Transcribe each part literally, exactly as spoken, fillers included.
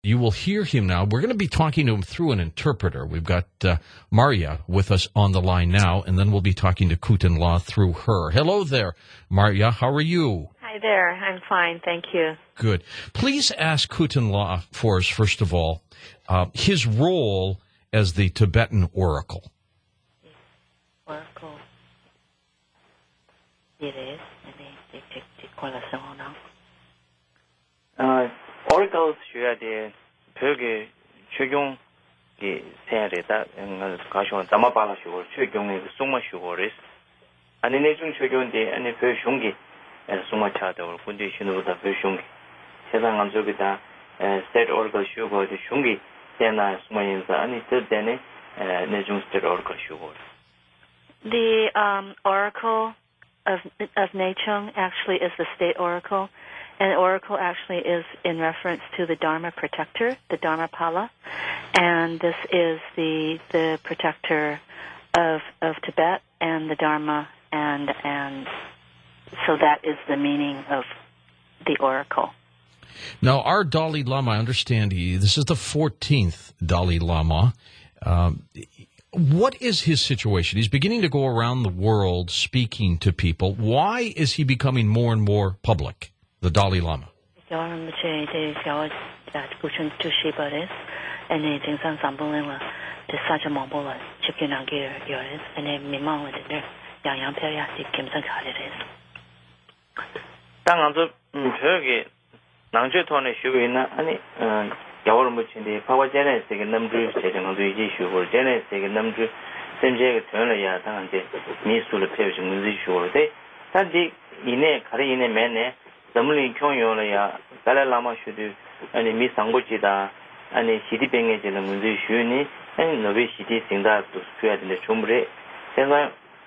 You will hear him now. We're going to be talking to him through an interpreter. We've got uh, Maria with us on the line now, and then we'll be talking to Kuten La through her. Hello there, Maria. How are you? Hi there. I'm fine. Thank you. Good. Please ask Kuten La for us, first of all, uh, his role as the Tibetan oracle. Oracle. It is. 어, oracle 쉬어야 돼. 벽에 최종 게 세야되다. 가시원 담아봐라 쉬고 최종의 송마 쉬고레스. 아니 내중 최종인데 아니 별 흉기 송마 차도 군대 신호보다 별 흉기. 세상 안쪽이다. state oracle 쉬고 흉기 세나 송마인사 아니 뜻되네 내중 state oracle 쉬고. The um, oracle of of Nechung actually is the state oracle. And oracle actually is in reference to the Dharma protector, the Dharmapala, and this is the the protector of of Tibet and the Dharma, and and so that is the meaning of the oracle. Now, our Dalai Lama, I understand he, this is the fourteenth Dalai Lama. Um, what is his situation? He's beginning to go around the world speaking to people. Why is he becoming more and more public? The Dalai Lama. 당한저 저기 낭제톤에 쉬고 있나 아니 야월 뭐친데 파와제네스게 남주 제정도 이제 쉬고 제네스게 남주 선제가 되어야 당한테 미술을 배우지 문제 쉬고데 단지 이내 가리 이내 매네 zamling kyongyo la ya Dalai Lama shudu ani mi sangbochida ani shidi penge jela munzi shuni ani nobe shidi singda tu suya de chumbre senga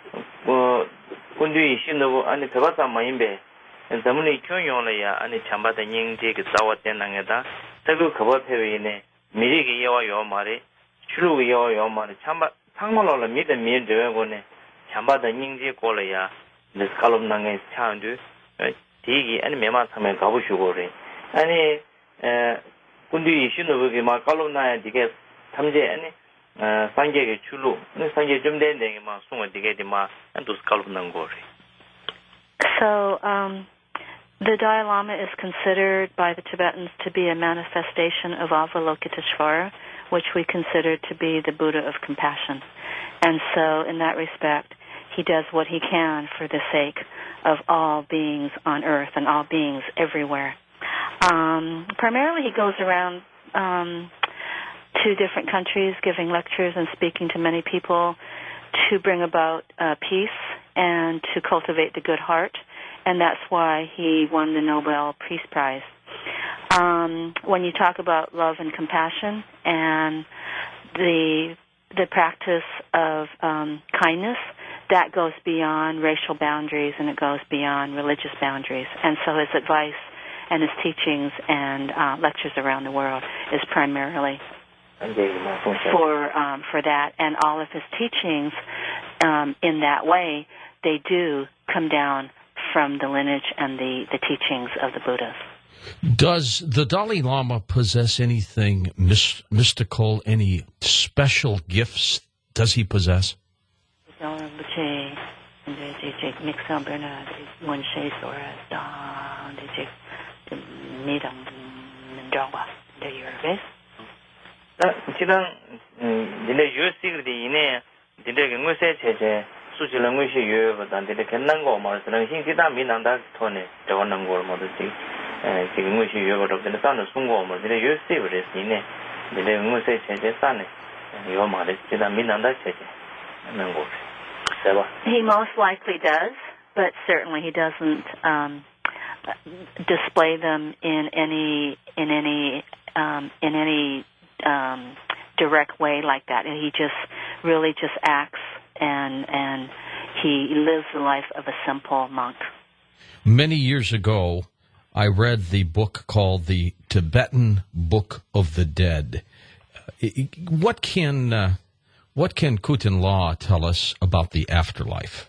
kundu ishinobo ani pebata mayimbe zamling kyongyo la ya ani chamba da nyingje ge zawa tenanga da tagu khaba pewe ne miri ge yawa yo mare chulu ge yawa yo mare chamba 상말로 la mi de mi de go ne chamba da nyingje ko la ya ne skalom nange chandu 디기 아니 메마 참에 가보시고래 아니 에 군디 신호부게 막 깔로나야 디게 탐제 아니 어 상계의 출루 네 상계 좀 된데 막 송어 디게 디마 안도 깔로난 거래. So um the Dalai Lama is considered by the Tibetans to be a manifestation of Avalokiteshvara, which we consider to be the Buddha of compassion. And so in that respect, he does what he can for the sake of all beings on earth and all beings everywhere. Um, primarily he goes around um, to different countries giving lectures and speaking to many people to bring about uh, peace and to cultivate the good heart, and that's why he won the Nobel Peace Prize. Um, when you talk about love and compassion and the the practice of um, kindness, that goes beyond racial boundaries and it goes beyond religious boundaries. And so his advice and his teachings and uh, lectures around the world is primarily for um, for that. And all of his teachings um, in that way, they do come down from the lineage and the, the teachings of the Buddhas. Does the Dalai Lama possess anything mis- mystical, any special gifts does he possess? 지난 딜레 유스티그디 이내 딜레 응외세 제제 수질은 응외시 유여보다 딜레 괜는 거 말스는 신기다 미난다 토네 저거는 걸 모두지 지금 응외시 유여보다 근데 산은 순고 뭐 딜레 유스티그디 이내 딜레 응외세 제제 산에 요 말에 지난 미난다 제제 하는 거. He most likely does, but certainly he doesn't um, display them in any in any um, in any um, direct way like that. And he just really just acts and and he lives the life of a simple monk. Many years ago, I read the book called The Tibetan Book of the Dead. What can uh, what can Kuten La tell us about the afterlife?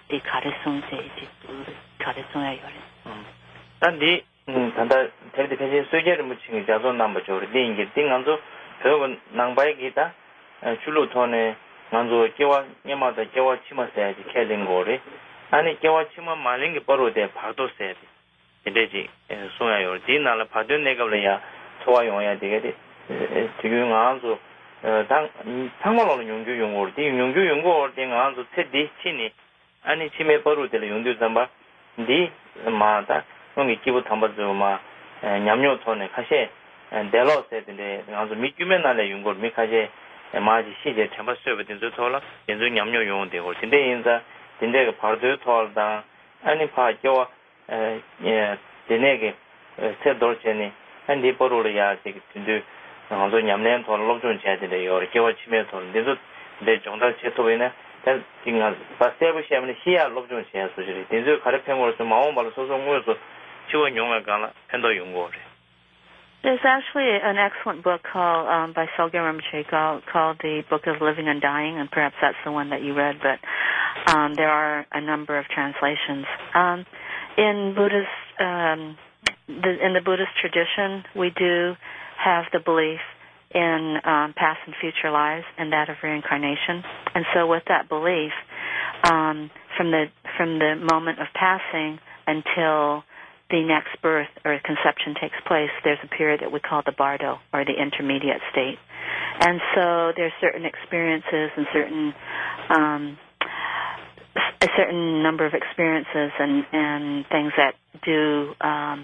디 가르송제 이제 가르송야 요래. 음. 단디 음 단다 대비 대비 소재를 묻힌 게 자존 남바 저리 딩게 딩안도 저건 낭바이기다 줄로 돈에 만조 개와 녀마다 개와 치마세야지 캘린 거래 아니 개와 치마 말린 게 바로 돼 파도 세야지 이제지 소야요 디나라 파도 내가려야 소화용해야 되게 지금 안조 당 상말로는 용교 용어로 디 용교 용어로 된 안조 세디 치니 아니 치매 바로 될 용교 담바 디 마다 용이 기부 담바죠 마 냠뇨 돈에 가시 델로세데 안조 미규면 날에 용거 미카제 마지 시제 참바스에 된저 토라 연주 냠뇨 용데 올 근데 인자 근데 파르드 토알다 아니 파죠 에 데네게 세돌체니 한디 포로리아 지금 근데 안조 냠낸 토로 좀 해야 돼요 개월 치매 토 근데 내 정달 제토에는 단 지금 바세브 시험에 시야 롭좀 해야 소리리 근데 가르평으로 좀 마음 말로 소송으로서 지원 용을 가나 팬도 용거래. There's actually an excellent book called um, by Solgen Rinpoche called, called The Book of Living and Dying, and perhaps that's the one that you read, but um, there are a number of translations. Um, in Buddhist, um, the, in the Buddhist tradition, we do have the belief in um, past and future lives and that of reincarnation, and so with that belief, um, from the from the moment of passing until the next birth or conception takes place, there's a period that we call the bardo, or the intermediate state. And so there's certain experiences and certain um, a certain number of experiences and, and things that do um,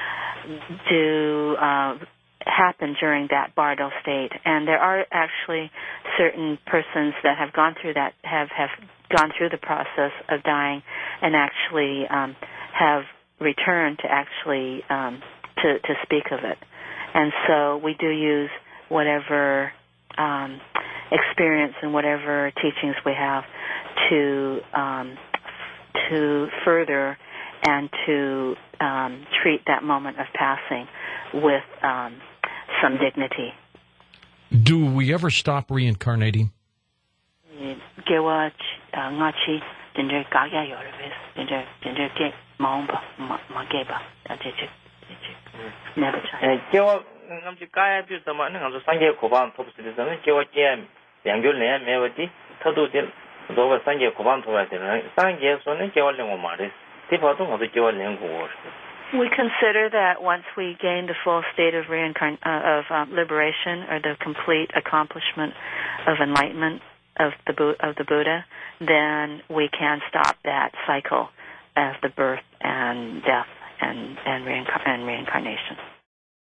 do uh, happen during that bardo state. And there are actually certain persons that have gone through that have, have gone through the process of dying and actually um, have return to actually um, to, to speak of it. And so we do use whatever um, experience and whatever teachings we have to um, to further and to um, treat that moment of passing with um, some dignity. Do we ever stop reincarnating? 개와 남지 까야 비서만 가서 상계 고반 토스들에서는 개와 개 양결내 매워지 터도들 너가 상계 고반 토야 되는 상계에서는 개월령 말이 대파도 가서 개월령 고 We consider that once we gain the full state of reincarn uh, of um, liberation or the complete accomplishment of enlightenment of the Bu- of the Buddha, then we can stop that cycle of the birth and death and and, reincar- and reincarnation.